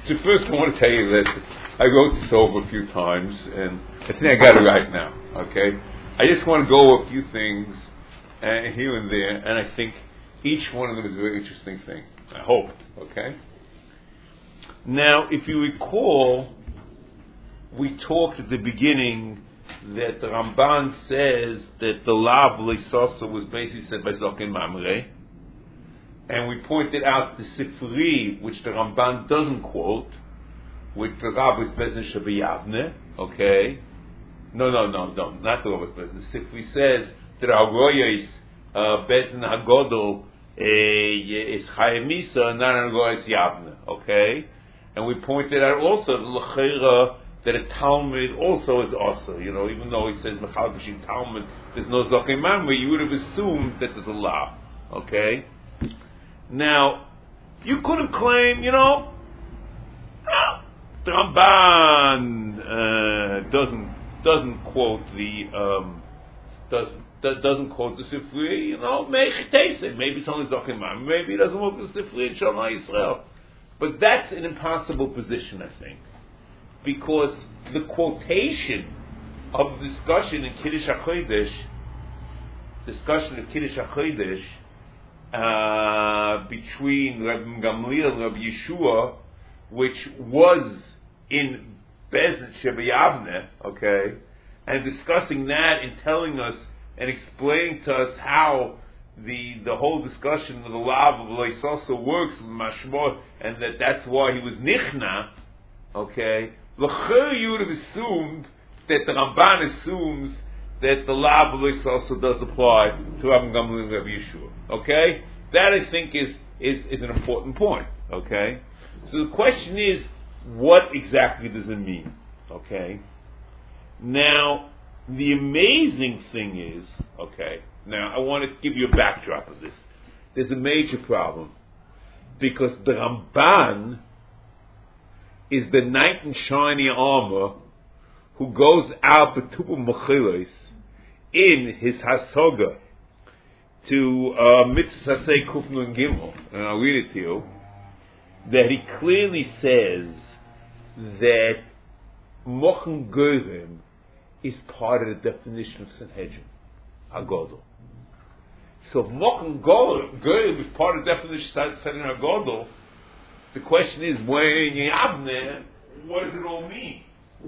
So first I want to tell you that I wrote this over a few times, and I think I got it right now, okay? I just want to go over a few things here and there, and I think each one of them is a very interesting thing. I hope, okay? Now, if you recall, we talked at the beginning that the Ramban says that the Lav Leisasa was basically said by Zokin Mamre, and we pointed out the Sifri, which the Ramban doesn't quote, which the Rav is Bezin Shabiyavne, okay? No, not the Rav is Bezin. The Sifri says that Aroya is Bezin Hagodol is Chayemisa, not Aroya is Yavne, okay? And we pointed out also that a Talmud also is also, even though he says Mechal B'Shim Talmud, there's no Zokin Mamre, you would have assumed that there's a Lav, okay? Now, you couldn't claim, the Ramban doesn't quote the doesn't quote the Sifri. Maybe it's only Zokin Mamre, maybe he doesn't quote the Sifri in Shema Yisrael. But that's an impossible position, I think, because the quotation of the discussion in Kiddush HaChodesh, between Rabbi Gamliel and Rabbi Yeshua, which was in Bezin Shebeyavne, okay, and discussing that and telling us and explaining to us how the whole discussion of the Lav of Leisosa works with Mashmor, and that's why he was Nichna, okay, L'cher you would have assumed that the Ramban assumes that the Lav of Leisosa does apply to Rabbi Gamliel and Rabbi Yeshua. Okay? That I think is an important point. Okay? So the question is, what exactly does it mean? Okay? Now, the amazing thing is, now I want to give you a backdrop of this. There's a major problem, because the Ramban is the knight in shiny armor who goes out b'tupu mechilos in his hasoga to Mitzvah Sasei Kufnun Gimel, and I'll read it to you, that he clearly says that Mochen Goyim is part of the definition of Sanhedrin, Hagodol. So if Mochen Goyim is part of the definition of Sanhedrin Hagodol, the question is, when Yavne, what does it all mean?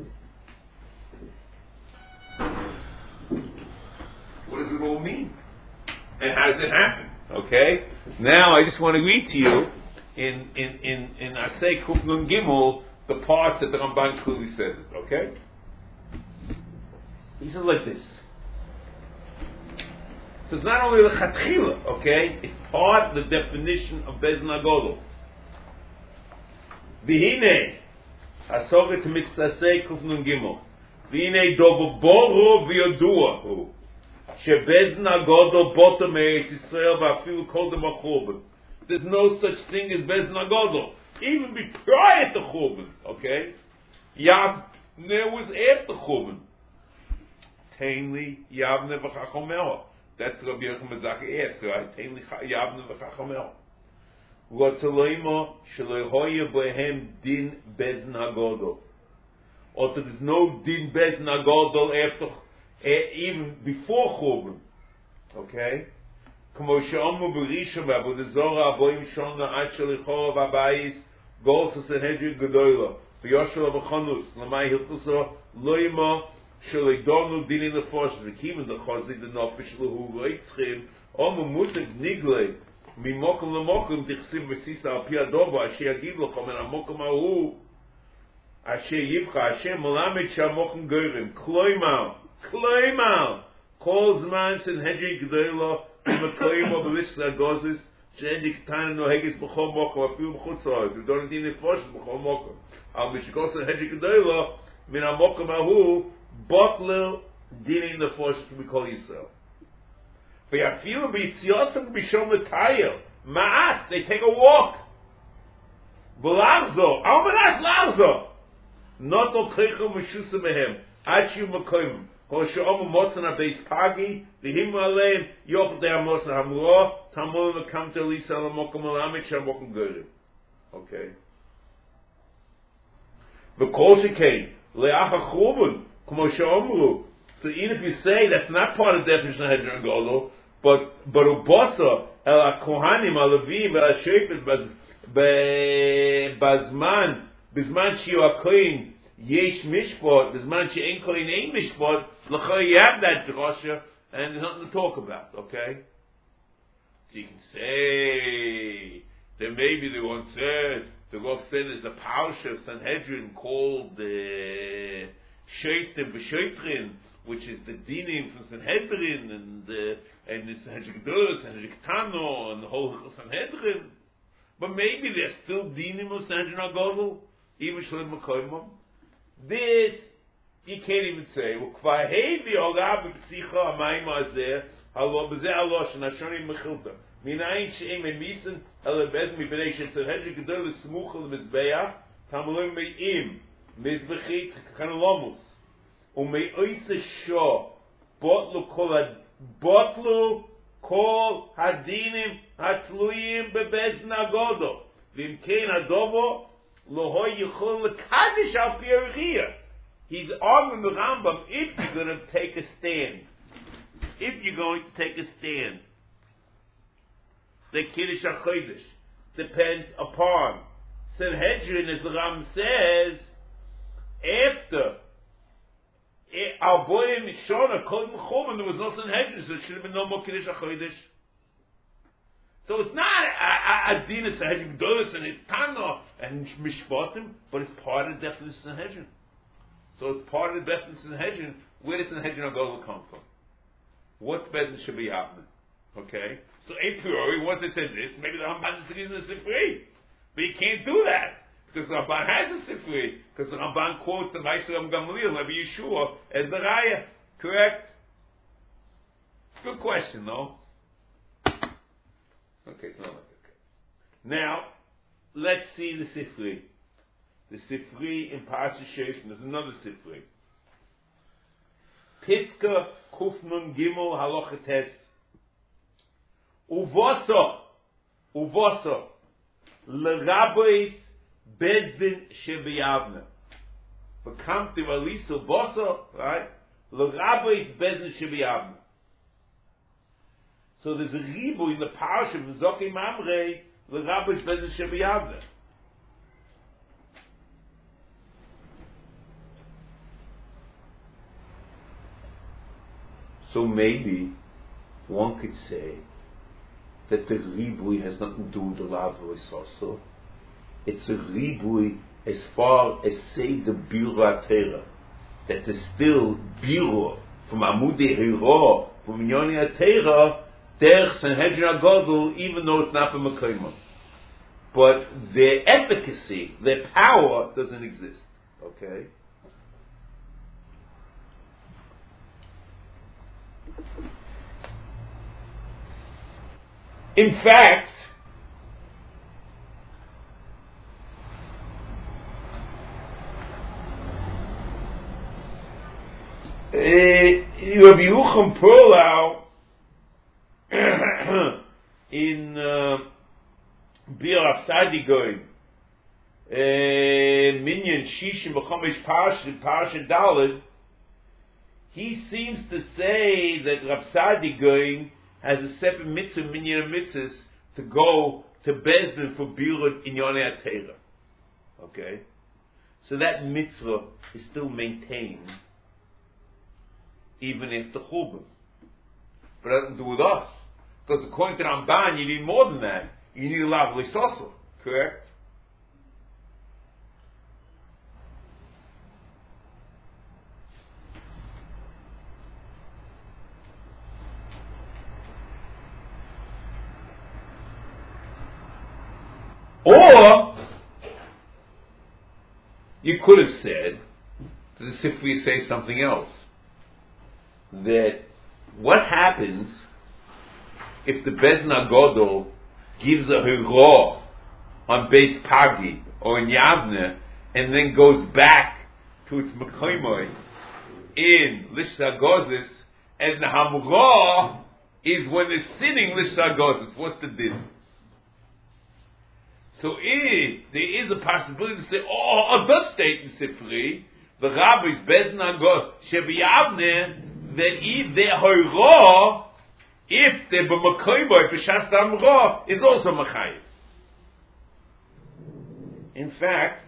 What does it all mean? And how does it happen? Okay? Now I just want to read to you in Asay Kufnun Gimel the parts that the Ramban clearly says it. Okay? He says like this. So it's not only the Chatchila, okay? It's part of the definition of Bezin Hagodol. V'hinei Hasoget Mitzasei Kufnun Gimel V'hinei Dovoboro V'yoduahu Shebezin Hagodol Botam Eretz Yisrael V'afilu Kol Dem HaChurban. There's no such thing as Bezin Hagodol, even prior to Churban. Okay, Yavne was after Churban. Tainli Yavne v'Chachomel. That's what Rabbi Yochanan Zaka asked, right? Tainli Yavne v'Chachomel. Rotzaleima shelehoya behem din Bezin Hagodol. Or there's no din Bezin Hagodol after, even before Churban. Okay. כמו שאומרו בראשון בעבודה זרה הבואים שונה עד שליחו והבייס גולס הסנהדרין גדולה ויושל הבחונוס למאי הלכוסו לא ימו שלדונו דיני נפוש וכימן דחוזי דנופש להו לא יצחים אומו מותג נגלי ממוקם למוקם תכסים בסיסה על פי הדובו אשר יגיד לך מן המוקם ההוא אשר יבחה אשר מלמד שהמוקם גרם כלומר כל זמן סנהדרין גדולה Makoyim of the list that goes is Shendi Ketana no Hegis B'chol Mokom Afilu B'chutzor. If you don't need it first, B'chol Mokom. Al Mishkos and Hedrik Gedayla Min HaMokom Ahu Botler Dinin the first we call Yisrael. V'yafilu B'yitziosam B'shom L'Tayel Ma'at. They take a walk. V'lachzo Almanas Lachzo Not O Kreichel M'shusa Mehem Achiu Makoyim. Or she'omu motzon abeis pagi, v'himu aleim yoch de'amos hamuro, tamol v'kam te'lisa l'mokom alamet she'amokom gorim. Okay. V'kol shekain le'ach ha'churban k'mo she'omru. So even if you say that's not part of the definition of Hedron Gadol, but ubasa el ha'kohanim ha'levim el ha'shofet bazman shiu ha'kohen yesh mishpat bazman she'en kohen ein mishpat l'chai you have that drasha and there's nothing to talk about. Okay, so you can say that maybe they once said the Rav said there's a parsha of Sanhedrin called the Shoftim v'Shotrin, which is the dinim from Sanhedrin and the Sanhedrin Gedolos, Sanhedrin Ketano, and the whole Sanhedrin. But maybe there's still dinim of Sanhedrin Agadol, even Shalom Makoimom. This you can't even say. Ukva hevi olav b'psicha amayim azeh halo b'zeh alosh nashoni mechilta minayin she'em emisen halo bezm mibnei shetzahedri gedol l'smuch l'mizbeach tamulim me'im mizbechit kanalomus ume'oise sho botlu kol hadinim hatluyim bebezn agodo v'imkein adobo lohoy yichol l'kadish al pi. He's arguing the Rambam if you're going to take a stand. If you're going to take a stand. The Kiddush HaChodesh depends upon Sanhedrin, as the Rambam says, after Al-Boyim Shona, Kol Mechomen, there was no Sanhedrin, so there should have been no more Kiddush HaChodesh. So it's not a din of Sanhedrin, Gdolos and Tana and Mishpatim, but it's part of the definition of Sanhedrin. So it's part of the definition of Sanhedrin. Where does Sanhedrin Agadol come from? What's Bezin should be happening? Okay? So a priori, once they said this, maybe the Ramban disagrees in the Sifri. But you can't do that. Because the Ramban has a Sifri. Because the Ramban quotes the Meister of Gamliel, Rabbi Yeshua, as the Raya. Correct? Good question, though. Okay, it's not like that. Now, let's see the Sifri. The Sifri in Parashat Shoftim. There's another Sifri. Piska Kufnun Gimel Halacha Tes. Uvosa L'Rabbis Bezdin Shebiyavne. Bekamti Valiso Vosa, right? L'Rabbis Bezdin Shebiyavne. So there's a ribu in the Parashat of Zoki Mamrei L'Rabbis Bezdin Shebiyavne. So maybe one could say that the ribui has nothing to do with the lav also. It's a ribui as far as say the birur Torah, that there's still birur from Amudei Hira, from Inyonei Torah, derech Sanhedrin Agadol, even though it's not from Mekayim. But their efficacy, their power doesn't exist. Okay? In fact, Rabbi Yehucham Perlau in Bir Afsadi Goyim Minyan Shishim B'Chomesh Parashat Daled, he seems to say that Rapsadi Goyim has a separate mitzvah, minyan mitzvahs, to go to Bezdin for Birut Inyonei Torah. Okay? So that mitzvah is still maintained even after Churban. But it doesn't do with us. Because according to Ramban, you need more than that. You need a lav l'sosel. Correct? Or you could have said, as if we say something else, that what happens if the Bezdin Agadol gives a hira on Beis Pagi or in Yavne and then goes back to its Mekoimoy in Lishta Gozis, and the Hamra is when they're sitting Lishta Gozis. What's the din? So if there is a possibility to say, it does state in Sifri, the rabbis bezin agod shebiyavne, that if they hoira, if they b'makoyboy b'shas tamra, is also machayiv. In fact,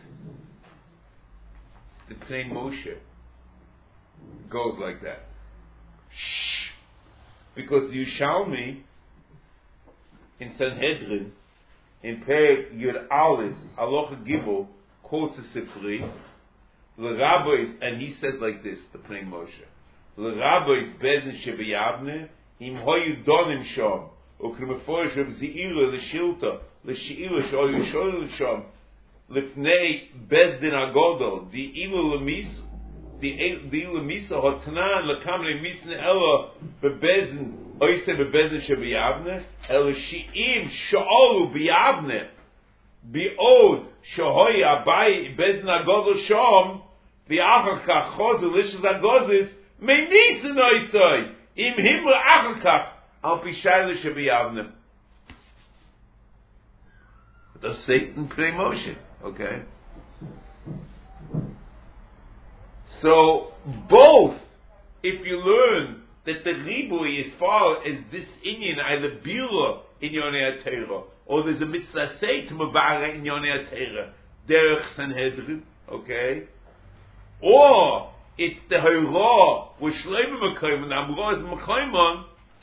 the plain Moshe goes like that. Shh. Because the Yushalmi in Sanhedrin, in Perek Yud Aleph, Alocha Gibel, quotes a Sifri, the rabbis, and he says like this, the plain Moshe, the rabbis bezin shebiyavne, im hoyu donim shom, ukrimeforish of zeira l'shilta, l'sheira shoyu shoyu shom, lifnei bezdin agodol, the ilu lemis, the ilu misa hotnan lekamne misne ella bebezin oise bebezin shebiyavne, ela shi'im sho'olu biyavne, bi'od shohoy abai bezdin agodol shom, bi'achar kach chozu lishaz agodis, me'nisen oisoi, im himra achar kach, al pishayla shebiyavne. Does Satan play motion? Okay. So both, if you learn that the ribui, as far as this Inyan, either bila in Yonei HaTorah, or there's a mitzvah say to mavara in Yonei HaTorah, derech Sanhedrin, okay, or it's the Horah with Shlomo Mekayim and Amra is Mekayim,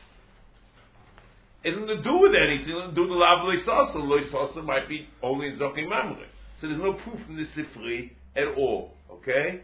it doesn't do with anything. It doesn't do the lav loisasa. Loisasa might be only in Zokim Mamre. So there's no proof in the Sifri at all. Okay?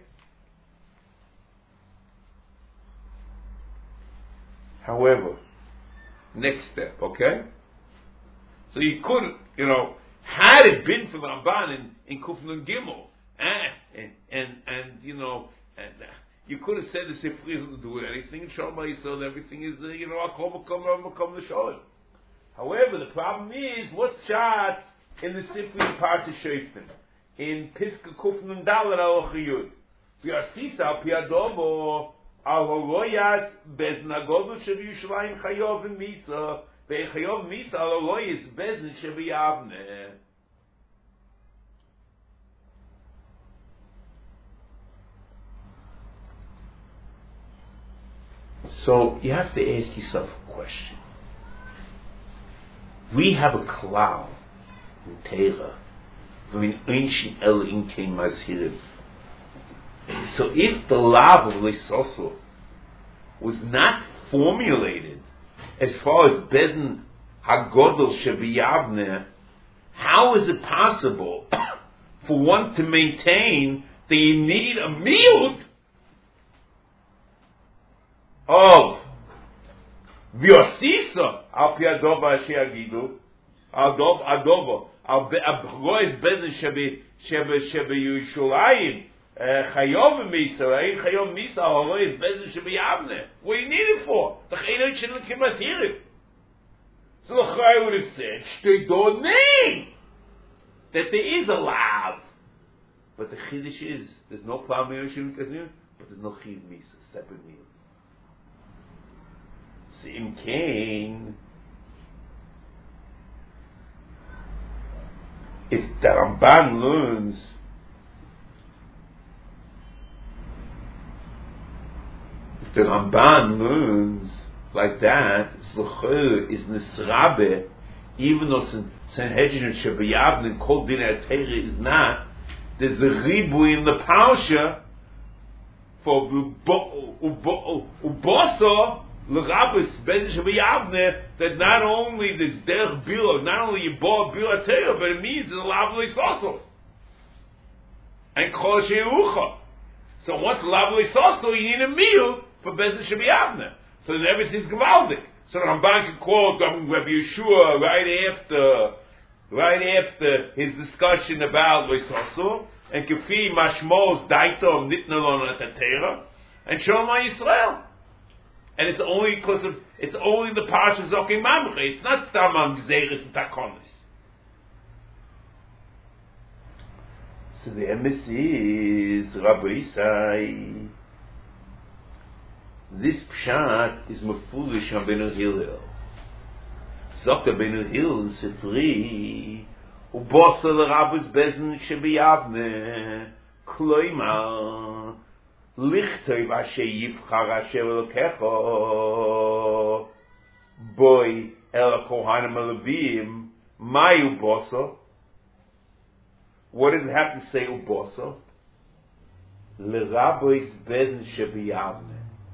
However, next step, okay? So you could, had it been for the Ramban in Kufnun Gimel, and you could have said the Sifri doesn't do anything, and Shalom Yisrael, everything is, Akom the Shoel. However, the problem is, what's shot in the Sifri Parti Shoftim? In Piska Kufnun Dalet Al Chiyud. V'yasisa al Piadobo al Horoyas Bezn Agodu Shev Yushalayim Chayov and Misa Ve'chayov Misa al Horoyas Bezn Shev Yavne. So you have to ask yourself a question. We have a klal in Teira, when ancient el inkein mazhirim. So if the lav of Leisoso was not formulated as far as Beden Hagodol Shebiyavne, how is it possible for one to maintain that you need a miut of Vyosisa al Piadova Sheagidu al Adova al Rois Bezen Shebe Yushulayim Chayov Misa Chayov Misa al Rois Bezen Shebe Yavne. What do you need it for? The Chayov shouldn't come us here. So the Chay would have said Shtei do name that there is a lav, but the Chiddush is there's no Plam Yoshin Kazir, but there's no Chiv Misa, separate meal. Sim Cain. If the Ramban learns like that, Zluchur is Nisrabe, even though Sanhedrin Shebiyavne and Kol Din HaTorah is not, there's a ribu in the Parsha for Uboso L'Rabbis Ben Shebiyavne, that not only there's Derech Bila, not only you bought Bila Teira, but it means it's a Lavli Soso. And Kol Sheucha. So once Lavli Soso, you need a meal for Ben Shebiyavne. So then everything's Gavaldik. So the Ramban can quote Rabbi Yeshua right after his discussion about Loisoso, and Kefi Mashmos Daitom Nitnalon at Teira, and Shema Yisrael. And it's only because of, it's only the Parsha Zokim Mamre. It's not Stamam Gzeres and Takonis. So the emes is Rabbi Isai. This Pshat is Mefulish on Benu Hillel. Zok Benu Hillel Sifri Ubosa l'Rabbis Bezin Shebiyavne Kloima Lichtoi Vashe Yivchar Asher Elokecha Boy El Kohanim Levim My Ubosa. What does it have to say Ubosa? L'Rabbis Bezin Shebiyavne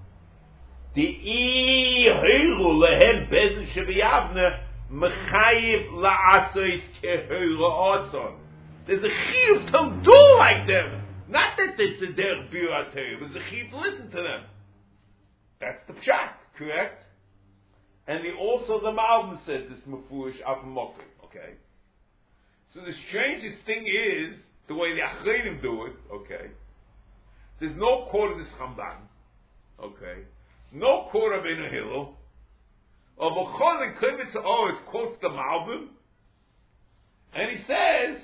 Di Heiru Lehem Bezin Shebiyavne Mechayiv la'asos kehira ason. There's a chiyuv to do like them. Not that it's a derech biur HaTorah. There's a chiyuv to listen to them. That's the pshat, correct? And also the Malbim says this mefurish afamokim. Okay. So the strangest thing is the way the Achreinim do it. Okay. There's no quote of this Ramban. Okay. No quote of Ibn Hillel. Of Ochol and Klivitz always quotes the Malbim, and he says,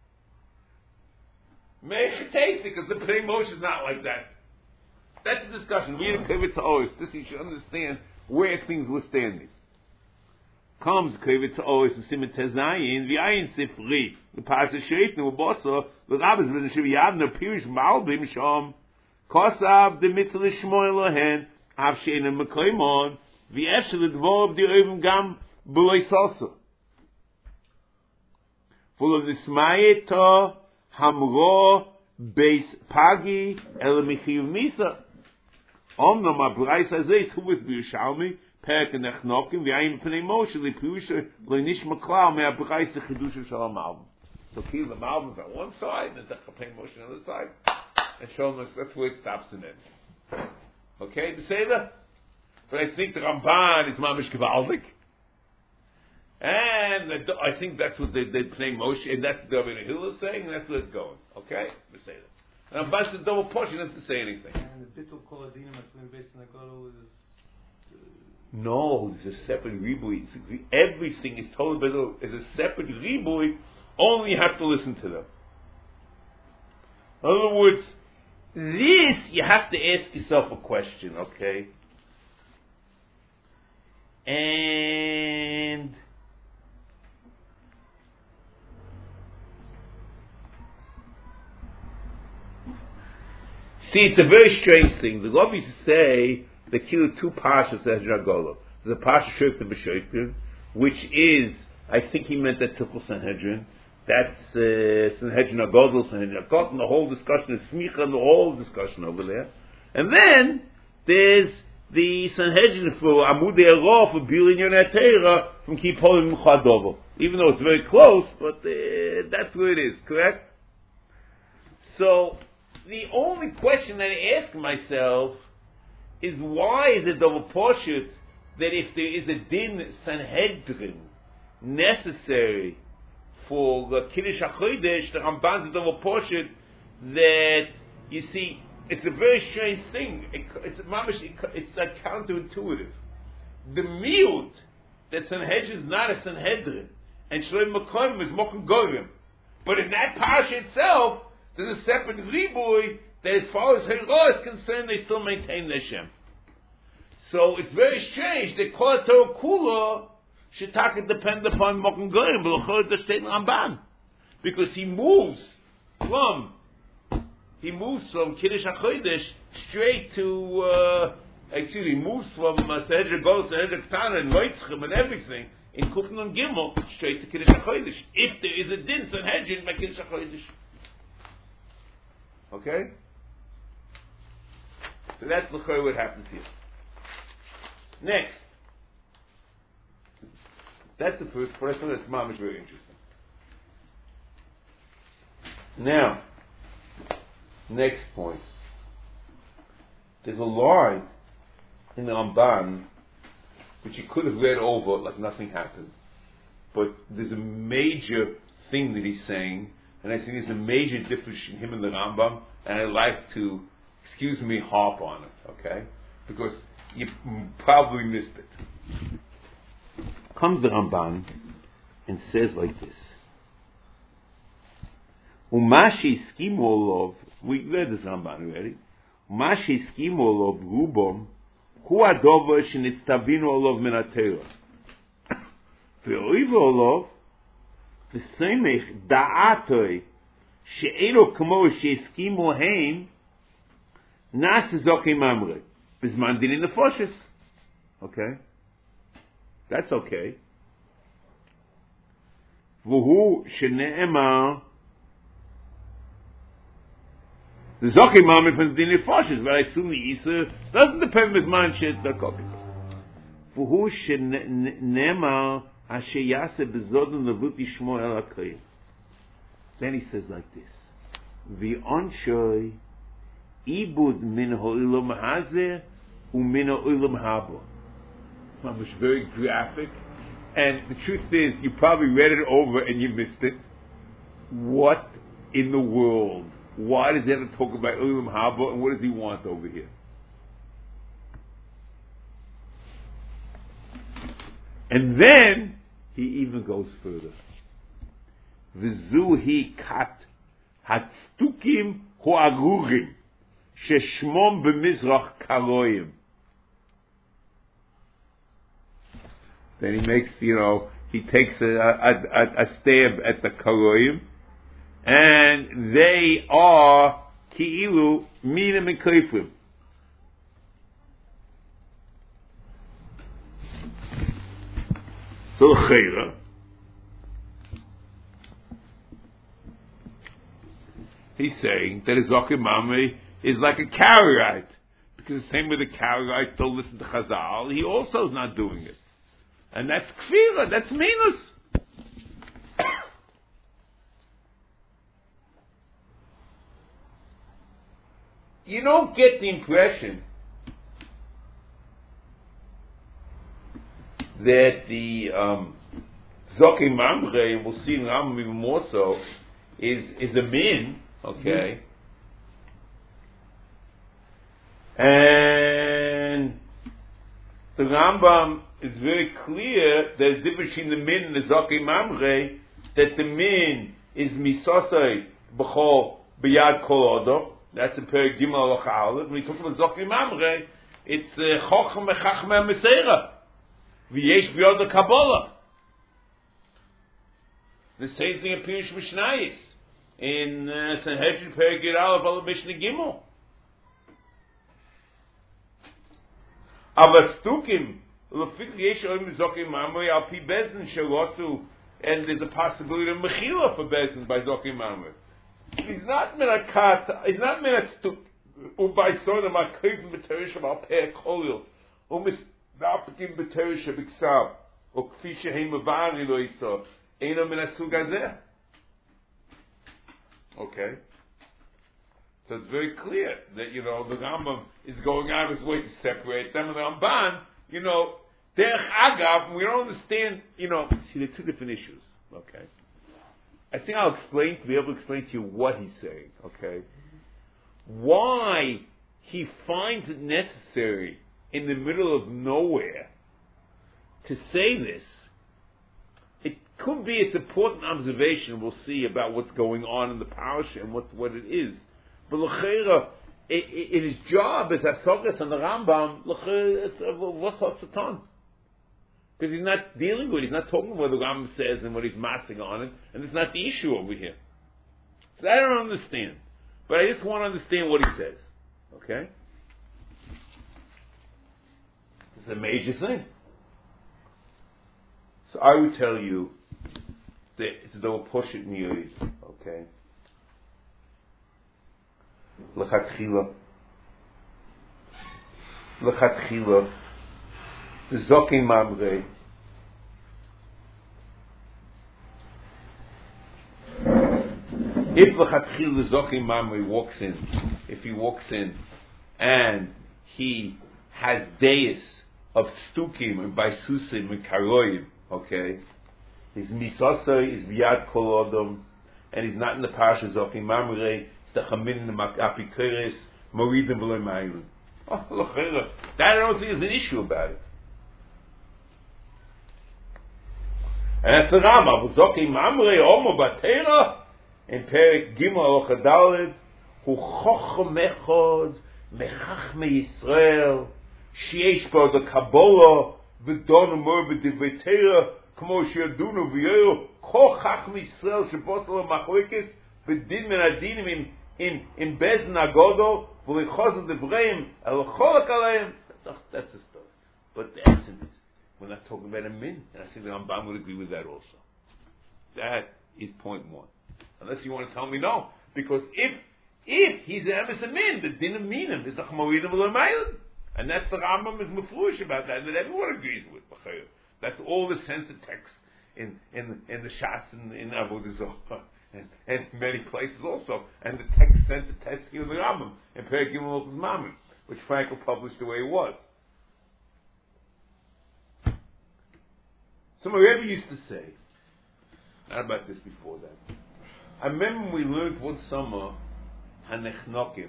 "Mechatesi," because the Pnei Moshe is not like that. That's the discussion. We in Klivitz always. This you should understand where things were standing. Comes Klivitz always to Simon Tezayin, the Ayin Sifri, the Pasha Sheif, the Bosso, the Rabbis Bezin Shebiyavne, the Pirish Malbim Shom, Kosav the Mitzvah Shmoy Lohen, Avshein and Meklaimon. The Eshel Dvorov the Oven Gam Buloy Soso. Full of the Smayeta Hamro Beis Pagi El Mechiv Misa. Omno Ma Brais Azes who was Birushalmi Perek and Echnokim V'ayim Pnei Moshe L'Pirusha L'Nish Maklau Mea Brais L'Chidusha Shalom Malbim. So kill the Malbim on one side and the Pnei Moshe on the other side, and show us that's where it stops and ends. Okay, to say that. But I think the Ramban is mamish gewaldig, and I think that's what they Pnei Moshe, and that's what David Hill is saying, and that's where it's going. Okay, we say that. And Ramban said double portion doesn't say anything. And the bittul kol adinim based on the gadol is. No, there's a separate ribui. Everything is told as a separate ribui. Only you have to listen to them. In other words, this you have to ask yourself a question. Okay. And see, it's a very strange thing. The Rabbis say they killed two pashas as Jagolo. There's a pasha Shoftim B'Shoftim, which is, I think he meant that Tukul Sanhedrin. That's Sanhedrin Agodol, Sanhedrin Akot, and the whole discussion is Smicha, and the whole discussion over there. And then there's the Sanhedrin for Amudei Aro for Bilin Yonei Torah from Kippur Muchadovo. Even though it's very close, but that's where it is, correct? So, the only question that I ask myself is why is it double portion that if there is a din Sanhedrin necessary for the Kiddush HaChodesh, the Ramban is double portion that, you see, it's a very strange thing. It's like counterintuitive. The miut that Sanhedrin is not a Sanhedrin, and Shloim Makoim is Mokum Gorim. But in that parsha itself, there's a separate ribui that, as far as Hera is concerned, they still maintain their Shem. So it's very strange that Kol HaTorah Kula should depend upon Mokum Gorim, but L'chol the State Ramban, because he moves from Kiddush HaChodesh straight to, he moves from Sanhedrin Gol, Sanhedrin Ketana, and Moitzchem, and everything, in Kufn and Gimel, straight to Kiddush HaChodesh. If there is a din Sanhedrin by Kiddush HaChodesh. Okay? So that's what happens here. Next. That's the first person. That's mamish very interesting. Now, next point. There's a line in the Ramban which you could have read over like nothing happened. But there's a major thing that he's saying, and I think there's a major difference in him and the Rambam, and I'd like to, harp on it, okay? Because you probably missed it. Comes the Ramban and says like this. Umashi skimolov, we read this Ramban already. Umashi skimolov rubom, hu adover shenitztavinu olov min haTorah. Ve'oiv olov, וסמך דעתוי שאילו כמו שהסכימו הם נעשה זוקי ממרי בזמן דיני נפושס. Okay? That's okay. והוא שנאמר the זוקי ממרי from דיני נפושס, but I assume the Isa doesn't depend on man shit the copy. והוא שנאמר אשר יעשה בזודן נבוט ישמוע אל הקרב. Then he says like this, V'onshoi ibud min ha'olam hazeh u'min ha'olam haba. It's very graphic, and the truth is, you probably read it over and you missed it. What in the world? Why does he have to talk about olam haba, and what does he want over here? And then he even goes further. V'zuhi kat Hatstukim ho'arurim sheshmom b'mizrach karoim. Then he makes, he takes a stab at the karoim, and they are ki'ilu minim and kaifrim. So l'cheira, he's saying that a Zokim Mamre is like a Karaite, because the same way the Karaite don't listen to Chazal, he also is not doing it, and that's kfira, that's minus. You don't get the impression that the Zokim Mamre, and we'll see in Rambam even more so, is a min. Okay. And the Rambam is very clear that the difference between the min and the Zokim Mamre, that the min is misosai b'chol b'yad kol odom. That's in Perek Gimel Halacha Aleph. When he talks about Zokim Mamre, it's chochem mechachmei meseira v'yesh b'yod Kabbalah. The same thing appears in Mishnayos. In Sanhedrin Perek Yud Aleph Al Mishnah Gimel. Aber Stukim Lefik Yesh Oim Zokim Mamre Al Pi Bezdin Shelotu, and there's a possibility of Mechila for Bezdin by Zokim Mamre. He's not Minakat. He's not Minat Ubay Sona Makayim B'Terisha Al Pei Kolil Umis Dapikim B'Terisha B'Ksav Ukfi Shehem Mavari Lo Yisor Eino Minasug Hazeh. Okay, so it's very clear that the Rambam is going out of his way to separate them, and the Ramban, Derech Agav, we don't understand. See, they're two different issues. Okay, I think I'll be able to explain to you what he's saying. Okay, why he finds it necessary in the middle of nowhere to say this. Could be it's important observation we'll see about what's going on in the parasha and what it is. But l'cheira, in his job as Hasogas and the Rambam, what's Hatzatan? Because he's not dealing with it, he's not talking about what the Rambam says and what he's massing on it, and it's not the issue over here. So I don't understand. But I just want to understand what he says. Okay? It's a major thing. So I would tell you that it's the Poshut Miyud, okay? L'chatchila, the Zokim Mamre, if l'chatchila the Zokim Mamre walks in, and he has days of Stukim and Baisusim and Karoim, okay? His misasa is biyad kol odom, and he's not in the parsha Zokim Mamre. The chamin and apikeres moridim v'lo ma'ilin. Oh, lochera. That I don't think is an issue about it. And that's the Rama. Zokim Mamre omo batera in Perek Gimel Halacha Daled hu chochem echad mechachmei Yisrael sheyesh bo the Kabbalah v'don umor b'divrei Torah כמו שידונו ויראו כל חכמי ישראל שבוסר למחלוקת בדין מן הדינים עם בזן הגודל ולחוזר דבריהם אל חולק עליהם. That's the story. But the essence is, we're not talking about a min, and I think the Rambam would agree with that also. That is point one. Unless you want to tell me no. Because if he's an emes a min, the din of minim is the chmoidim l'mayim. And that's the Rambam is maflush about that, and that everyone agrees with. That's all the sense of text in the Shas and in Avodah Zarah, and many places also. And the text sense of text of the Rambam in Perek Gimel Hilchos Mammon, which Frankel published the way it was. So my Rebbe used to say, not about this before that. I remember we learned one summer Hanechnokim,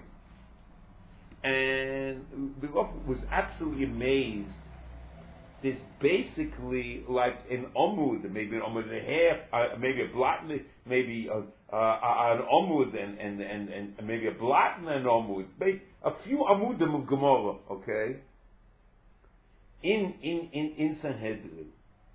and the Rebbe was absolutely amazed. There's basically like an omud, maybe an omud and a half, maybe a blot, maybe an omud and maybe a blot and an omud, a few amudim of Gemara, okay, in Sanhedrin.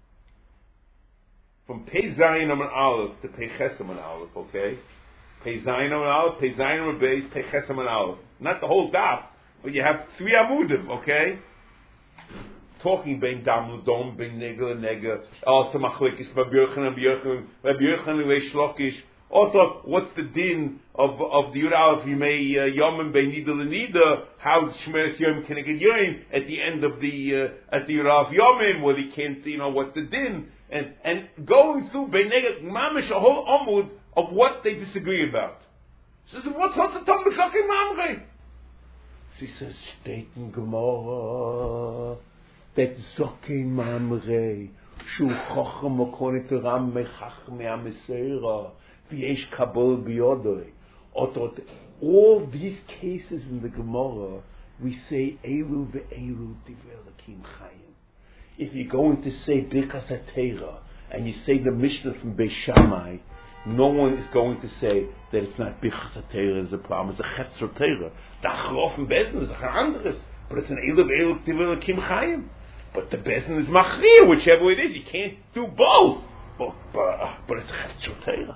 From Pei Zayin Amar Aleph to Pei Ches Amar Aleph, okay? Pei Zayin Amar Aleph, Pei Zayin Amar Beis, Pei Ches Amar Aleph. Not the whole daf, but you have 3 amudim, okay? Talking bein dam l'dom, bein negel and negel, also machlekes, Rabbi Yochanan, Reish Lakish. Also, what's the din of the Yud Aleph Yimei Yomim bein nida l'nida? How Shmeres Yom can get Yom at the end of the Yud Aleph Yomim, where he can't, what's the din? And going through Beinegel Mamish, a whole omud of what they disagree about. She says, what's the Tom B'Chakim Mamre? She says, Steiten Gemara, that Zokin Mamre, Shu Chochem according to Ram Mechach Me'amesera, V'yesh Kabul B'yodoi. All these cases in the Gemara, we say, Elu ve'elu divrei Elokim Chayim. If you're going to say Birkas HaTeira and you say the Mishnah from Beis Shammai, no one is going to say that it's not Birkas HaTeira is a problem. It's a Chetzer Teira. The Achrof and Bezdin is a Anderes, but it's an Eilu Ve'elu Divrei Elokim Chayim. But the Bezdin is Machriya, whichever it is. You can't do both. But it's a Chetzer Teira.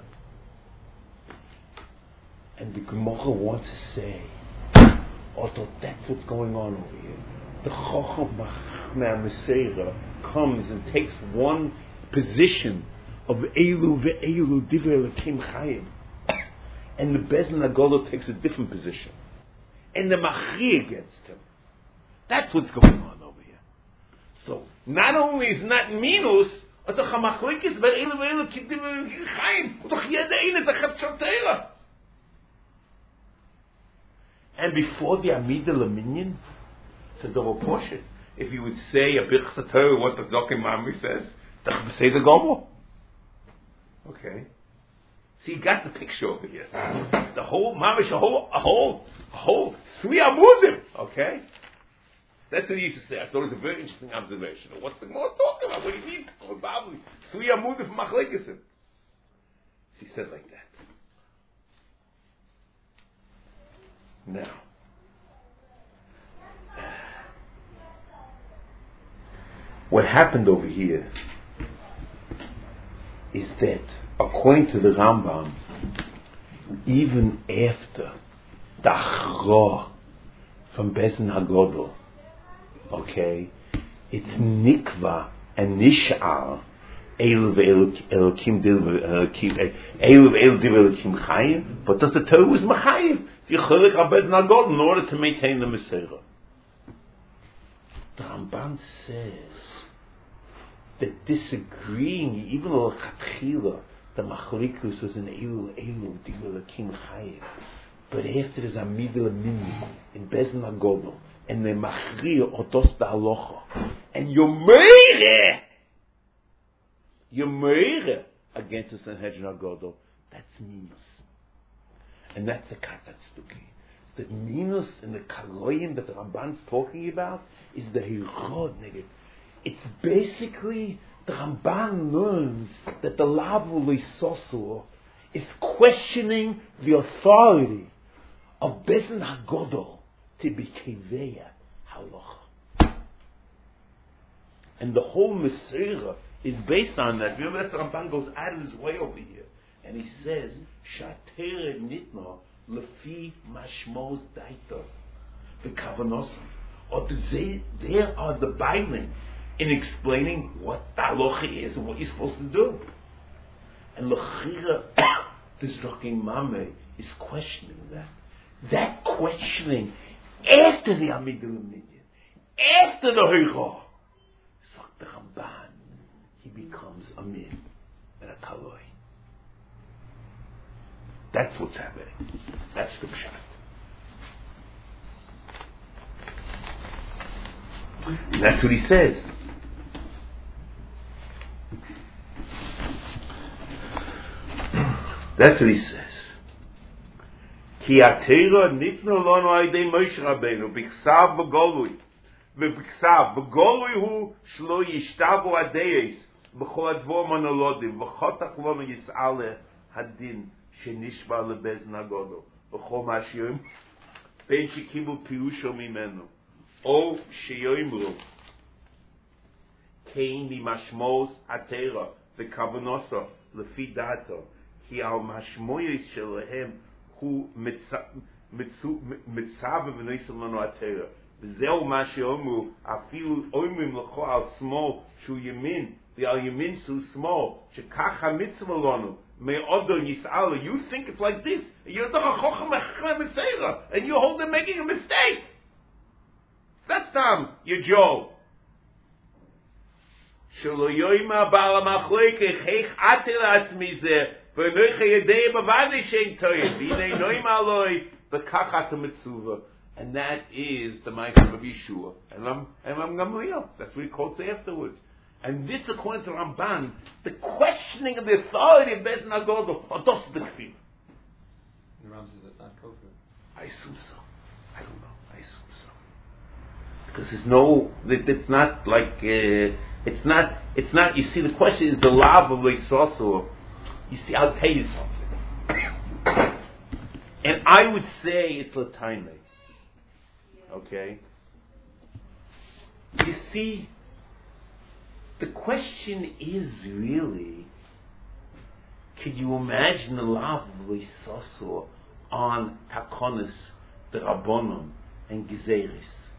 And the Gemara wants to say, although that's what's going on over here. The Chochem Me'amesera comes and takes one position of Eilu ve'Eilu Divrei Elokim Chayim, and the Bezdin Agolo takes a different position, and the Machriya against him. That's what's going on over here. So not only is not minus, but the Chamachlikis but Eilu ve'Eilu Divrei Elokim Chayim, doch jeder eine is a Chetzer Teira. And before the Amida Laminyan, it's a double portion. If you would say a Birkas HaTorah, what the Zokim Mamri says, say the Gomel. Okay. So you got the picture over here. The whole Mamish, a whole 3 amudim. Okay. That's what he used to say. I thought it was a very interesting observation. What's the Gemara talking about? What do you mean? 3 amudim from Machlekesim. So he said like that. Now, what happened over here is that, according to the Rambam, even after the Achra from Bezdin Hagodol, okay, it's Nikva and Nish'ar, Eilu ve'Elokim Divrei Elokim Chayim, but the Torah was Machayim. V'Yicholek HaBezdin Hagodol in order to maintain the Mesorah. The Ramban says that disagreeing, even though the Machlikus was in Eilu Divrei Elokim Chayim, but after there's Amida L'Minyan in Bezdin Hagodol, and the Machriya Otos Da'alocha, and you're meire against the Sanhedrin Hagodol, that's minus. And that's the Katat Stuki. The minus and the Kaloyim that the Ramban's talking about is the Hirod Neged. It's basically, the Ramban learns that the Lavu L'Isosur is questioning the authority of Bezdin Hagodol to be Keveya Halacha. And the whole Mesorah is based on that. Remember that the Ramban goes out of his way over here, and he says, "Shatera nitno lefi mashmos daita the kavanos." Or there are the Bibling in explaining what the halacha is and what you're supposed to do. And l'chira, the Zokin Mame is questioning that. That questioning after the Amigdalim Midyan, after the Heichah, sagt the Ramban, he becomes a min and a taloi. That's what's happening. That's the pshat. That's what he says. That's what he says. Ki atera nitnu lanu aydei Moshe Rabbeinu b'ksav b'golui hu shlo yishtavu adeyes b'chol advor monolodim v'chotach lanu yis'ale hadin shenishba lebez nagodo v'chol mashiyim ben shekibu pirusho mimenu O sheyoimru kein mimashmos atera v'kavonoso lefi dato ki al mashmoyis shelehem hu mitzav v'noisel lanu atera v'zeu ma sheyoimru afilu oimrim lecho al smol shu yemin v'al yemin shu smol shekach ha-mitzvah lanu me'odon yis'ala. You think it's like this, you're the chochem and you hold them making a mistake. That's Tom, you're Joe. Shelo yoyma bala machloike heich atel atzmi zeh v'noiche yedei b'vadei shein toyim v'inei noyma aloi v'kachat ha-mitzuva. And that is the Ma'aser of Yeshua. And I'm Gamliel. That's what he quotes afterwards. And this, according to Ramban, the questioning of the authority of Beis Nagodo, or dos the kfir. The Ram says that's not kosher. I assume so. I don't know. I assume so. Because there's no, it's not like, it's not, you see, the question is the lav of Leisoso. You see, I'll tell you something. And I would say it's Lataime. Okay? You see, the question is really, could you imagine the lav of Leisoso on Takonis, the Rabbonon, and Gezeris?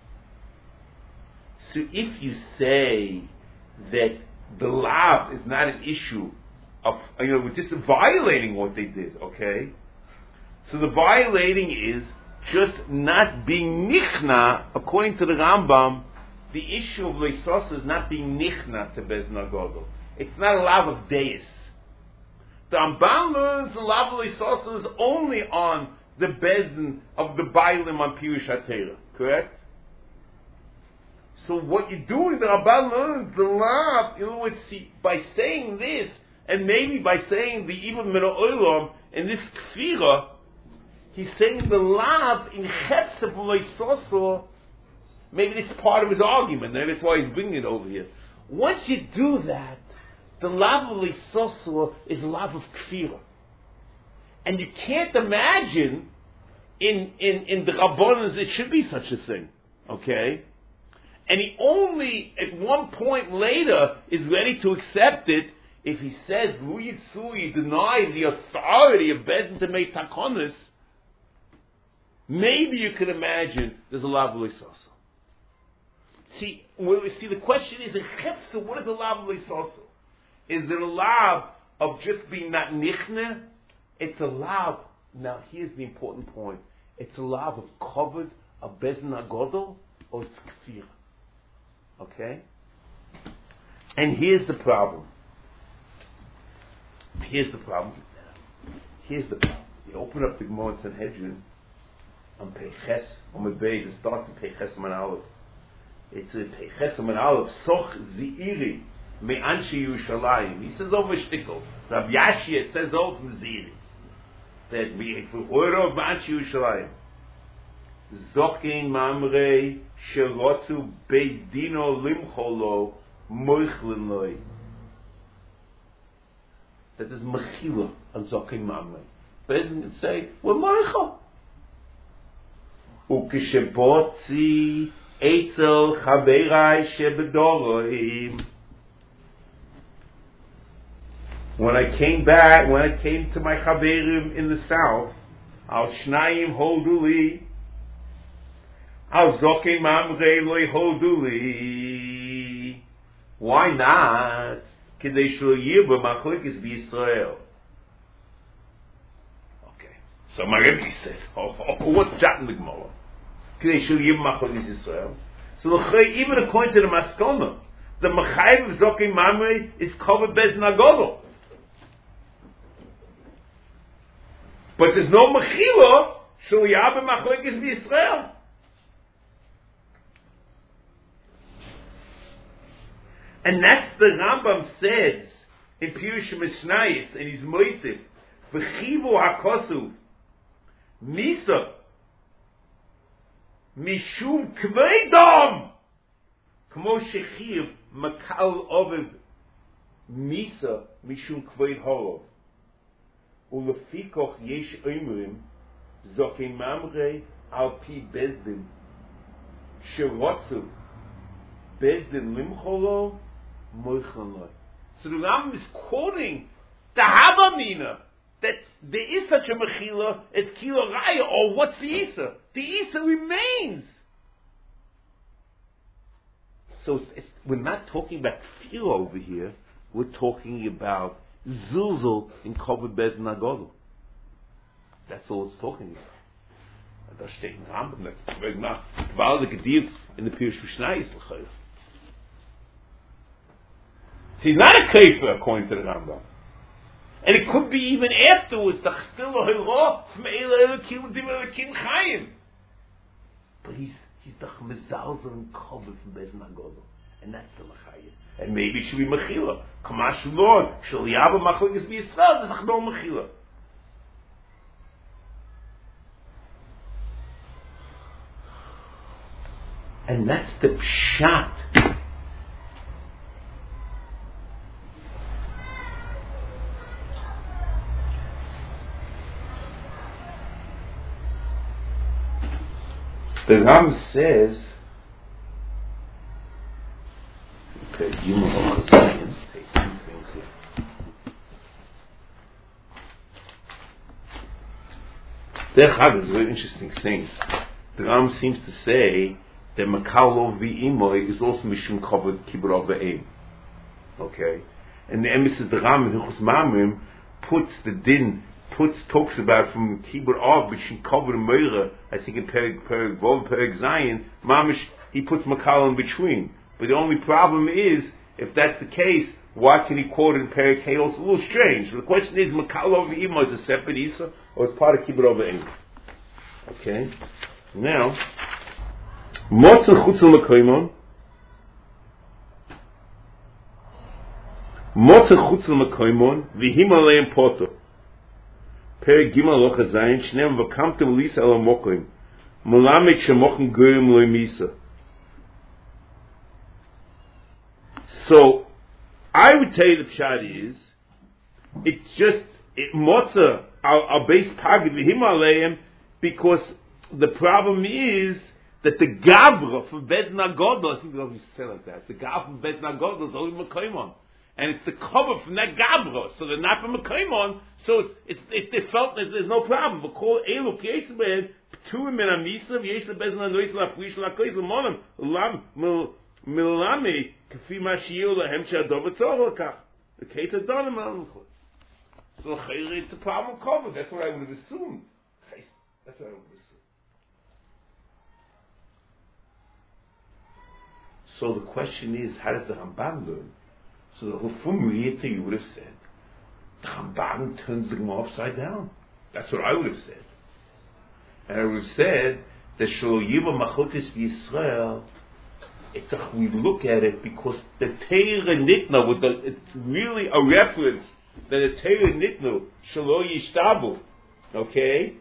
So if you say that the lav is not an issue of, we're just violating what they did, okay? So the violating is just not being nichna, according to the Rambam, the issue of Leisos is not being nichna to Beis Nagodo. It's not a lav of deis. The Rambam learns the lav of Leisos is only on the Bezdin of the Bailim on Pirush HaTeira, correct? So what you do is the Rambam learns the lav, by saying this, and maybe by saying the Ibn Min Ha'olam in this kfira, he's saying the lav in Chepsef Leisoso. Maybe it's part of his argument, and that's why he's bringing it over here. Once you do that, the lav of Leisoso is a lav of kfira. And you can't imagine in the Rabbanans it should be such a thing. Okay? And he only, at one point later, is ready to accept it if he says, Lu Yitzui denied the authority of Bezdin to make takonis. Maybe you can imagine there's a lav of Leisoso. See, the question is, in Chepsa, what is a lav of Leisoso? Is it a lav of just being not nichne? It's a lav. Now, here's the important point. It's a lav of covered, of Beis Nagodo, or it's kfir. Okay? And here's the problem. You open up the Gemara in Sanhedrin on Peiches, on the base, it starts in Peiches Man Aleph. It's a Peiches Man Aleph, Soch Zi'iri, Me'anshi Yerushalayim. He says over Shtikl. Rav Yashia says over from Zi'iri. That we heard of Me'anshi Yerushalayim. Zokin Mamrei, Sherotzu Beis Dino Limcholo, Moichlin Loi. That is Mechila on Zokin Mamrei. But it doesn't say, we're Moichel. Ukishebotzi Eitzel Chaverai Shebedoroim. when I came to my Chaverim in the south, Al Shnayim Hoduli, Al Zoke Mamre Loi Hoduli. Why not? Kedei Shlo Yirba Machlokes B'Yisrael. Okay, so my Rebbe said, what's Jat in the Gemara? Kedei Shlo Yirba Machlokes B'Yisrael. So even according to the Maskona, the Machayev of Zoke Mamre is covered Bez Nagodol. But there's no mechila shel yab machlokes b'Yisrael. And that's the Rambam says in Pirush Mishnayos, and he's moisif v'chivu hakosuv misa mishum kveidom kmo shechiv makal oviv misa mishum kveid holov. ולפיקוח יש אומרים זוכי ממרי על פי בזדין שרוצו בזדין למחולו מויכלו. So the Rambam is quoting the Havamina that there is such a mechila as kilo raya, or what's the Isa? The Isa remains. So we're not talking about fear over here, we're talking about Zilzul in Kovet Bez Nagodol. That's all it's talking about. And da steht in Rambam, that's very much Gvalde Gedir in the Pirush Mishnayos l'chayr. He's not a kaifer according to the Rambam. And it could be even afterwards, the Chtil Ha'irah from Eila Elokim Dim Elokim Chayim. But he's the Chmezalzel in Kovet from Bez Nagodol. And that's the Machayim. And maybe it should be Mechila. Kamash Lord, Shel Yaba Machlokes B'Yisrael, there's no Mechila. And that's the Pshat. The Ram says, okay, you know take two things here. There is a very interesting thing. The Ram seems to say that Makalo v'imoy is also Mishum Kovet Kibur V'eim. Okay? And the emissaries the Ram in Hilchos Mamrim talks about from Kibur Av, Mishum Kovet Meira, I think in Perek Vov, Perek Zayin, Mamish, he puts Makalo in between. But the only problem is, if that's the case, why can he quote in Perek Hey? It's a little strange. The question is, Makalo v'imoy is a separate Isa, or it's part of Kibur V'eim. Okay? Now, Motzer Chutzel Mekoimon. Motzer Chutzel Mekoimon. V'himaleim Poto. Perek Gimel Locha Zayin. Shneim v'kamtem Lisa Ela Mokoim. Molamet Shemochen Goyim Loi Misa. So, I would tell you the pshat is, it's just, Motzer, our base target, V'himaleim, because the problem is, that the Gavra from Bez Nagodol, I think they always say like that, the Gavra from Bez Nagodol is only Mekoimon. And it's the cover from that Gavra, so they're not from Mekoimon, so they felt that there's no problem. But call Elu, Piesman, Ptuim in Amisa, V'yesh LeBez Nadois LaFrish LaKois LeMonim, Milami, Kafi Mashiyu Lahem Shadov Etzorokach. The Keita Donim Almchot. So it's a problem of cover, that's what I would have assumed. That's what I would have assumed. So the question is, how does the Ramban learn? So the Hufum you would have said, the Ramban turns the Gemara upside down. That's what I would have said. And I would have said that Shelo Yiva Machlokes B'Yisrael, we look at it because the Teira Nitna, it's really a reference that the Teira Nitna, Shelo Yishtabu, okay?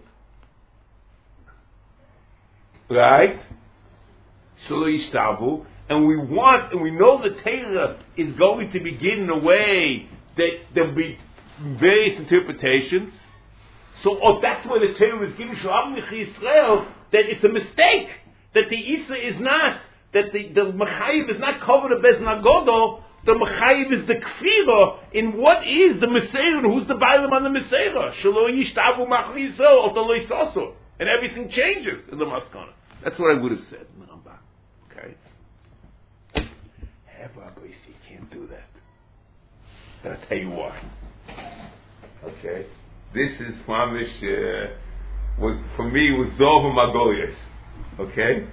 Right? Shelo Yishtabu. And we know the Torah is going to begin in a way that there'll be various interpretations. So, that's why the Torah is given Shalom Yisrael, that it's a mistake, that the Isa is not, that the Mechayiv is not covered a Bez Nagodol, The Mechayiv is the Kfira in what is the Meseira and who's the Bailam on the Meseira. Shelo Yishtavu Machli Yisrael of the Loisaso. And everything changes in the Maskana. That's what I would have said in the Rambam. Okay? However, you can't do that. I'll tell you why. Okay? This is Mamish, was, for me, was Zova Magolias. Okay?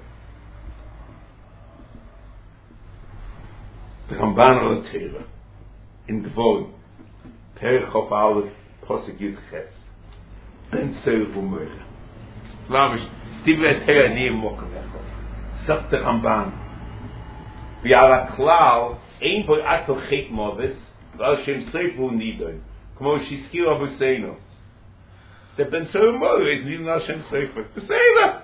The Ramban al Teira in Dvorim, Perich of Aleph, Posek Yud Ches, Ben Seir V'Moira. Mamish, Divrei Teira Niyim Mokavecho. Sagt der Ramban, V'ala Klal, Ein Boi Ato Chet Movis, V'al Shem Seir V'Nidoin, Kmo Shizkir Avuseino. Der Ben Seir V'Moira is Nidon Al Shem Seir V'Seino.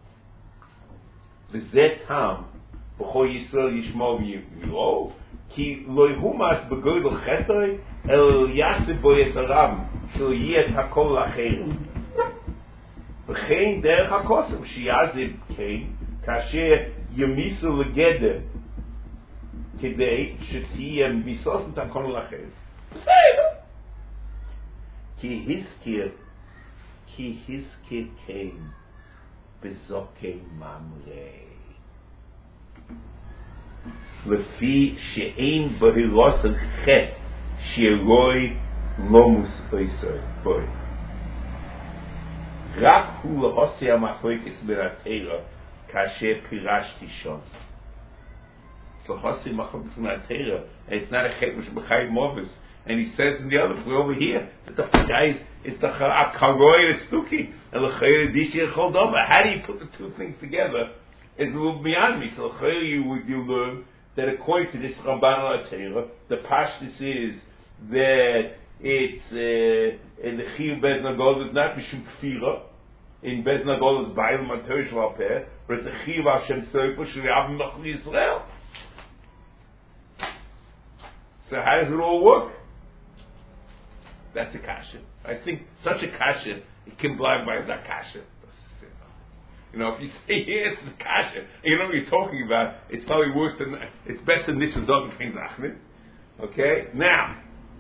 V'zet Ham, B'chol Yisrael Yishmol V'Yiro, Ki Loi Humas B'Goydel Chetoi, El Yasib Bo Yesaram, Shel Yiyet HaKol L'Acherim. V'chein Derech HaKosem, Shiyazib Kein, Kasher Yemisu L'Geder, Kedei Shetiyem Misos HaKol L'Acherim. Ki Hiskir Kein, B'Zokei Mamrei. לפי שאין בהילוסן חטא שירוי לא מוספייסר בוי. רק הוא להוסי המחלוקס בין התורה כאשר פירשתי שון. להוסי המחלוקס בין התורה, and it's not a chet which b'chayim movis. And he says in the other way over here that the guys, it's the karoi and stuki and the chayre dishi and choldova. How do you put the two things together? It's a little beyond me. So you learn that according to this Ramban al Teira, the pashtus is that it's in the Chiyuv Bez Nagol is not Mishum Kfira. In Bez Nagol is Ba'il Mantor Shel Peh, but it's a Chiyuv Hashem Tzorifo Shriyav Machli Yisrael. So how does it all work? That's a kasha. I think such a kasha, it can blind by zakasha. You know, if you say here it's the kasha, and you know what you're talking about, it's probably worse than, it's better than Nishon Zog and Zachman. Okay? Now,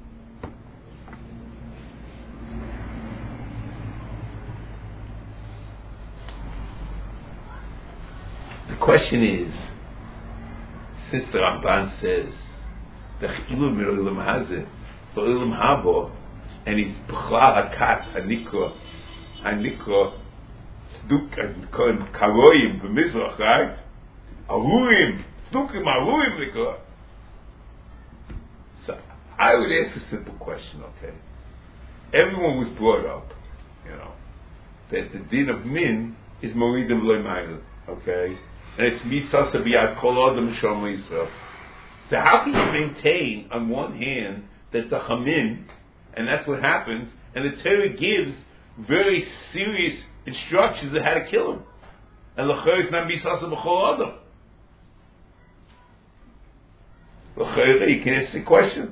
the question is, since the Ramban says, the Chilum Mi'olam Hazeh, the Olam Habo, and he's B'chlal HaKat, Hanikro, Sduk and Karoim, B'Mizrach, right? Aruim, Sdukim, Aruim, Nikro. So, I would ask a simple question, okay? Everyone was brought up, you know, that the din of min is Moridim Loy Ma'il, okay? And it's Misasa B'yad Kol Adam Shom Yisrael. So how can you maintain, on one hand, that the Chamin, and that's what happens, and the Torah gives very serious instructions on how to kill him. And l'chayr is not misasa b'chol adam. L'chayr, you can ask the question.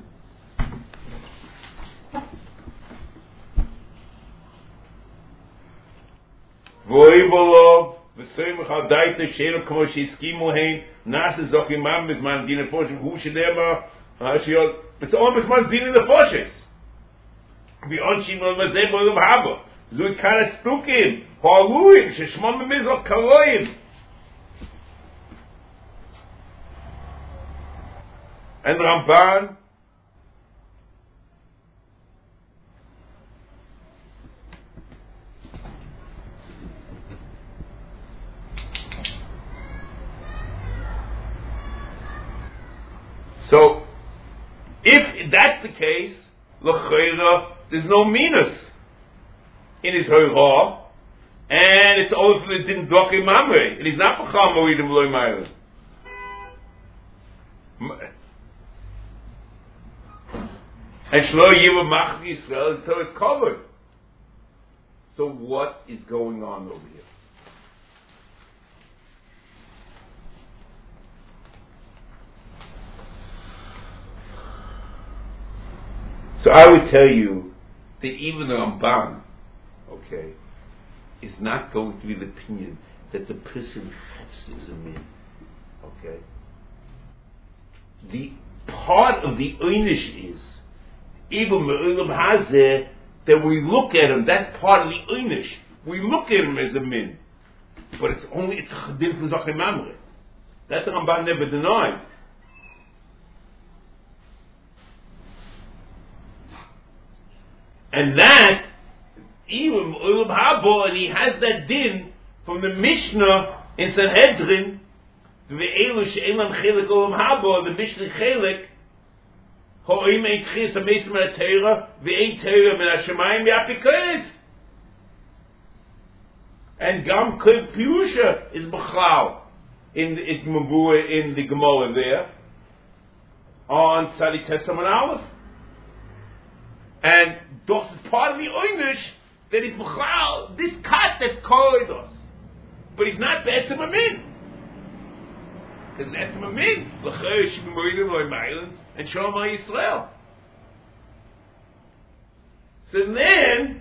V'oivolov v'soim v'chadaita sheinu k'mo she'iskimu hein nasa zokimam b'zman din ha'foshes hu shedema ha'ashiyot it's almost man din ha'foshes v'onshim l'mazeh b'olam haba Zui karet stukim, ha'aluim, sheshmon b'mizrach karoim. And Ramban, so, if that's the case, l'chayra, there's no minus in his Horah, and it's only for the din dokim mamre, and he's not b'chal moridim loy ma'il. And shlo yiva mach Yisrael, so it's covered. So what is going on over here? So I would tell you that even the Ramban, okay, is not going to be the opinion that the person is a man. Okay? part of the Einish is, even Me'ulam Hazeh, that we look at him, that's part of the Einish. We look at him as a min. But it's Chadim for Zachem Mamre. That the Ramban never denied. And that, even Me'ulam Habo, and he has that din from the Mishnah in Sanhedrin, the Mishnah Chelik, Ho'im ein tchis ha-mesim ha-teira, ve'ein teira min ha-shemayim ya'apikais. And Gam Kol Piyusha is B'chlal in the Gemara there, on Tzadik Tesam and Aleph. And this is part of the Einish, that is B'chlal, this cut that's called us. But he's not Be'etzem Amin. Because Be'etzem Amin, L'chei Shibim Moedim Loi Ma'ilin, and Shalom Yisrael. So then,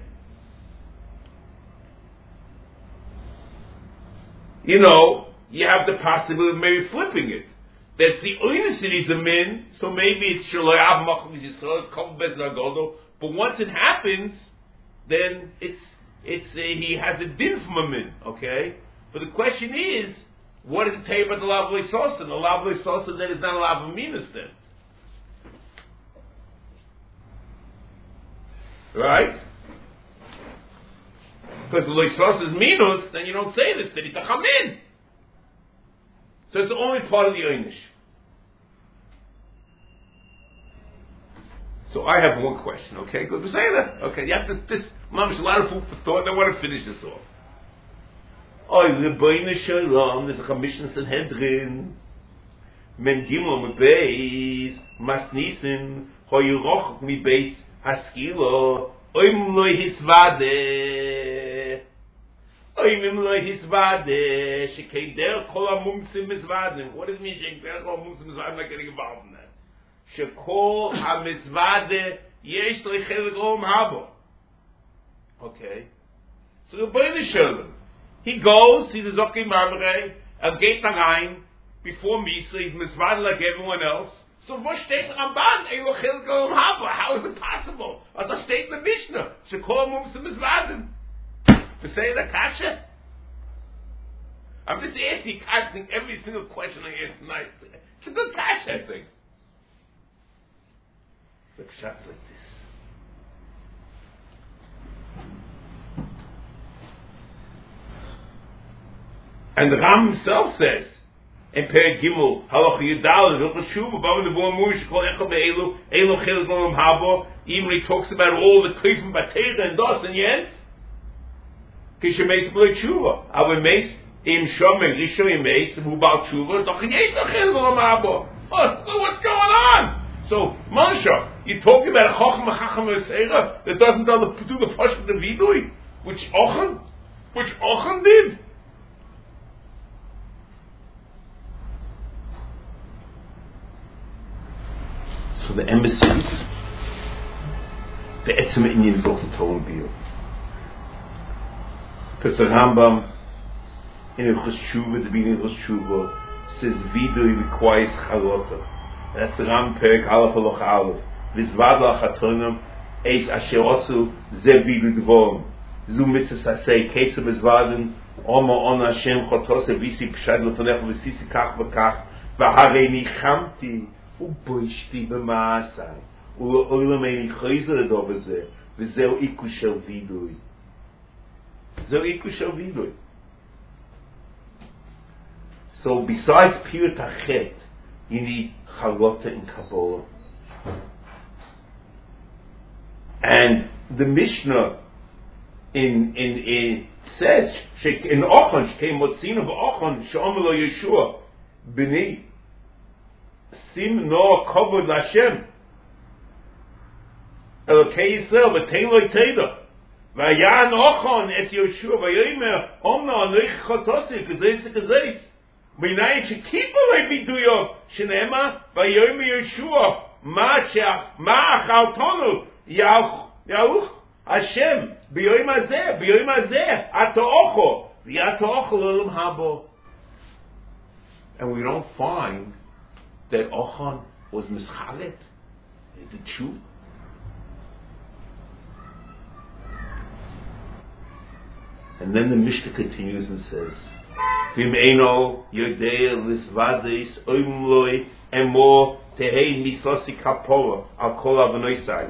you have the possibility of maybe flipping it. That's the Einish that he's a min, so maybe it's Shalom Machum Yisrael, it's Kol Bez Nagodo, but once it happens, then he has a din from a min, okay? But the question is, what does it tell you about the Lavlei Sosa? The Lavlei Sosa then is not a Lav Aminus then. Right? Because the Loisos is minus, then you don't say this, that it's a chamin. So it's only part of the Einish. So I have one question, okay? Good to say that. Okay, you have this, Mamish, a lot of food for thought, I want to finish this off. Oy, Rebbeinu Shalom, there's a Mishnah Sanhedrin. Men Gimel Mebeis, Masnisim, Hoyuroch Mi Beis, Haskilo, Oim Loi Hisvade, Oim Loi Hisvade, Shekeder Kol HaMumsim Mizvadim. What does it mean, Shekeder Kol HaMumsim Mizvadim? I'm not getting involved in that. Shekol HaMizvade, Yesh Loi Chelik Olam Habo. Okay. So Rebbeinu Shalom, he goes, he's a Zokim Mamre, geht da rein, before Misa, he's Mizvad like everyone else. So what steht Ramban? How is it possible? That steht in the Mishnah. Shekol Mumsim Mizvadim. To say the Kasha? I'm just asking every single question I ask tonight. It's a good Kasha, I think. Look, shots like this. And the Ram himself says, in Perek Gimel, Halach Yudal, Hilchos Shuva, Bava Nevuah Murish, Kol Echad Be'elu, Elo Chelik Olam Habo, even he talks about all the Klifim Batera and Das and Yens, Kishemeis B'lei Tshuva, Ava Meis, Im Shomer, Risho Yemeis, Hu Bal Tshuva, Doch Yesh Lo Chelik Olam Habo. What's going on? So, Mansha, you're talking about a Chacham Chacham Esera that doesn't do the Pashut of Vidui, which Ochan did. So the emissaries, the Etzem Indian is also Torah Biyah. Because the Rambam in Hilchos Tshuva, the beginning of Hilchos Tshuva, says Vidui requires Chalota. That's the Rambam Perek Aleph Aloch Aleph. Vizvad Lachatonim Eis Asher Osu Ze Vidui Dvorim. Zu Mitzvah Sasei Ketzah Vizvadim Oma On Hashem Chotose Visi Pshad Lefonech V'Sisi Kach V'Kach V'Harei Nichamti ובוישתי במעשי, ולעולם איני חייזר לדוב הזה, וזהו איקו של וידוי. זהו איקו של וידוי. So besides Pirat HaChet, you need Chalota in Kabbalah. And the Mishnah in says, in Ochan, Shekei Motzina V'Ochan, She'omer Lo Yeshua, B'ni, Sim no kavod Hashem. Elokei Yisrael v'teiloi teida. V'ayan ochon es Yoshua v'yomer omna anoich chotosi k'zeis. V'inayin shekipolei biduyo shenema v'yomer Yoshua ma achaltonu yahuch Hashem b'yoyim hazeh ato ocho v'yato ocho l'olam habo. And we don't find that Ochan was mischalet, the tshuva. And then the Mishnah continues and says, Vim eino yodei lisvadis oimloi emo tehei misosi kapora al kol avanoisai.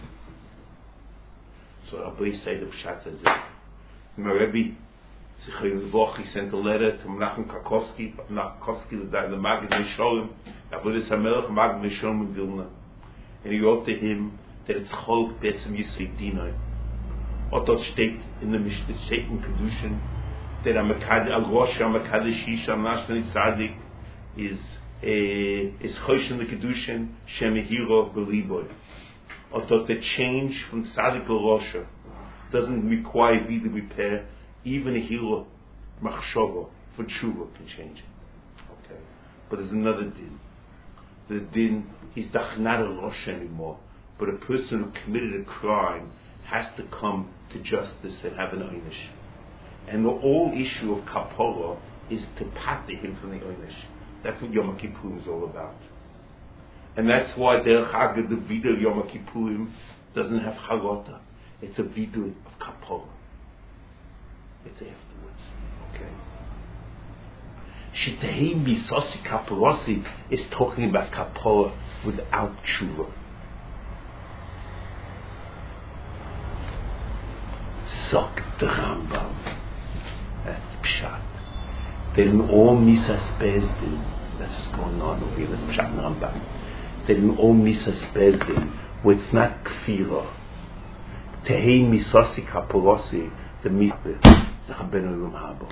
So Rabbi say the Pshat says it. My Rebbe, Zichron Levach, he sent a letter to Menachem Karkovsky, the Maggid Misholim, Avodas HaMelech Maggid Misholim in Vilna. And he wrote to him that it's Cholk Betzim Yisri Dinoi. Otot steht in the Mishnah, steht in Kedushin, that Al-Rosh HaMakadosh Ish HaMashmani Tzadik is Chosh in the Kedushin, Shemehiro B'Liboy. Otot, the change from Tzadik Al-Rosh doesn't require either repair, even a hero machshava for tshuva can change it. Okay, but there's another din. The din is not a rosh anymore, but a person who committed a crime has to come to justice and have an einish. And the whole issue of kapora is to pata him from the einish. That's what Yom Kippurim is all about. And that's why Derech Haggadah, the Vidui Yom Kippurim doesn't have chalota. It's a vidui of kapora. It's afterwards. Okay. Shitahei misosi kaporosi is talking about kapora without tshuva. Zok the Rambam. That's the pshat. That in all misas bezdin, that's what's going on over here. That's pshat in Rambam. That in all misas bezdin, where it's not kfira. Tehei misosi kaporosi, the misbeh, the Chabenu Yom Habo.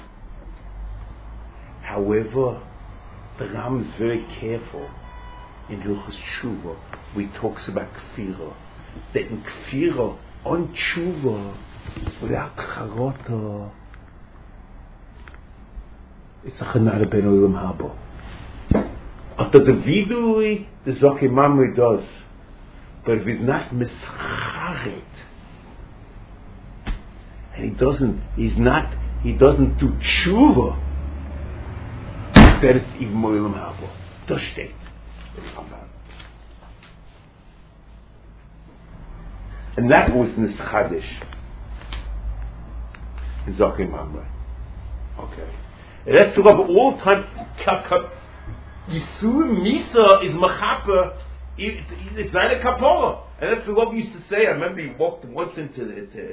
However, the Ram is very careful in Hilchos Tshuva. We talks about kfira. That in kfira, on tshuva, without charota, it's a Chanah Rabbeinu Yom Habo. After the vidui, the Zoki Mamre does. But if he's not mischaret, and he doesn't do tshuva, then it's even more Yom Habo. Das steht. And that was Nischadish in Zokim Mamre. Okay. And that's sort of all time. Yisur Misa is Machaper. It's not a kapora. And that's what we used to say. I remember he walked once into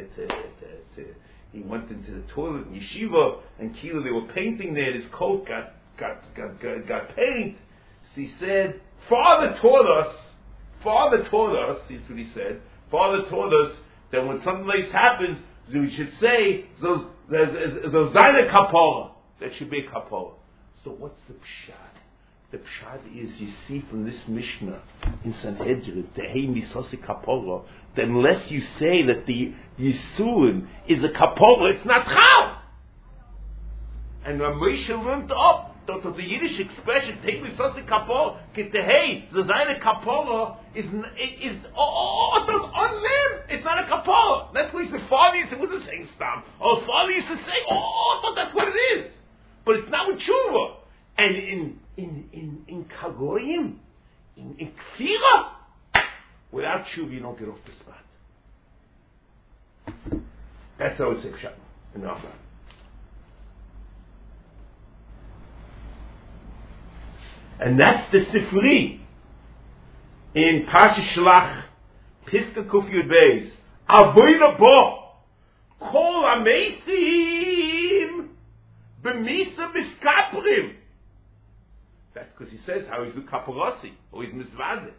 he went into the toilet in yeshiva, and Kila, they were painting there. His coat got paint. So he said, Father taught us, this is what he said, Father taught us that when something like this happens, we should say, there's a kapora. That should be a kapora. So what's the pshat? The pshat is, you see from this Mishnah in Sanhedrin, Tehei misosi kapora, that unless you say that the Yisurim is a kapora, it's not chal. And when Moshe learned up, the Yiddish expression, Tehei misosi kapora, Tehei, the Zayne kapora, is on them. It's not a kapora. That's what he said. Father used to, wasn't saying stam. Oh, Father used to say, that's what it is. But it's not with tshuva. And in Kagoyim, in Kfira, without tshuva, you don't get off the spot. That's how it's pshat in Rambam. And that's the Sifri in Parsha Shlach, Piska Kuf Yud Beis. Avoyna bo, kol amesim, b'misa miskaprim. That's because he says how he's a kaporasi, or he's misvade.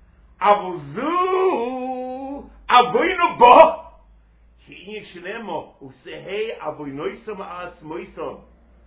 Avozu, avoyna bo, ki inye shnemo, usehei avoynoisam as moisam.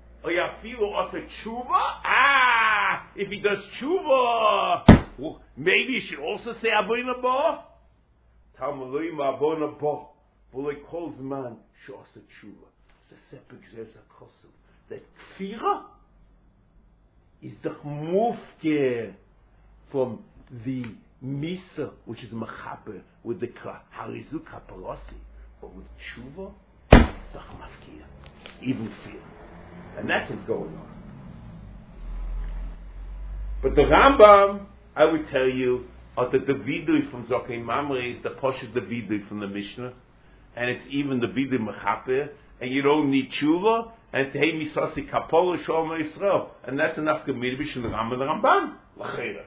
If he does tshuva, well, maybe he should also say Aboyna Bo. Talmudoi Aboyna Bo. But he calls man Shosa tshuva. It's a separate Gzeza Kosu. That Kfira is the mufke from the Misa, which is Machaber, with the Harizu Kaparasi. But with tshuva, it's the Mafkia. Even fear. And that's what's going on. But the Rambam I would tell you that the vidui from Zokei Mamre is the Poshet the vidui from the Mishnah, and it's even the vidui Mechaper, and you don't need tshuva, and Tehei Misasi Kapolo Shalom Yisrael, and that's enough to Mirbish and the Ram and the Ramban, L'cheira.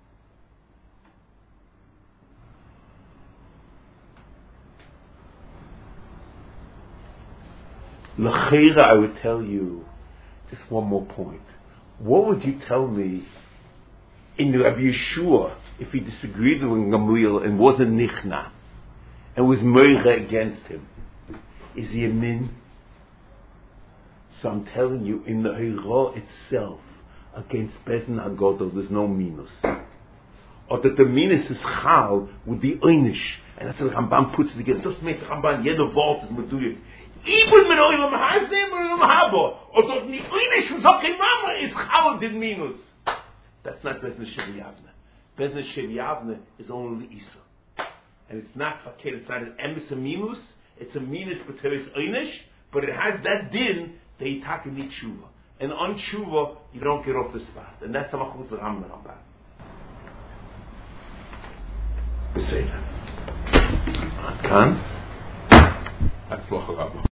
L'cheira, I would tell you, just one more point. What would you tell me in the Rabbi Yeshua if he disagreed with Gamliel and wasn't nichna and was moira against him? Is he a min? So I'm telling you, in the Hira itself, against Bezin Hagodol, there's no minus. Or that the minus is chal with the einish, and that's what the Rambam puts together. Just make the Rambam, jeder Wort is meduyik. Even mit eurem Hasem und eurem Habo, or that the einish from Zokei Mamre is chal with minus. That's not Bezin Shevi Yavne. Bezin Shevi Yavne is only Isa. And it's not fakir, it's not an emes a minus, it's a minus but there is einish, but it has that din, that you take in tshuva. And on tshuva, you don't get off the spot. And that's the machuz the Rambam Rambam. We say that. Kan? That's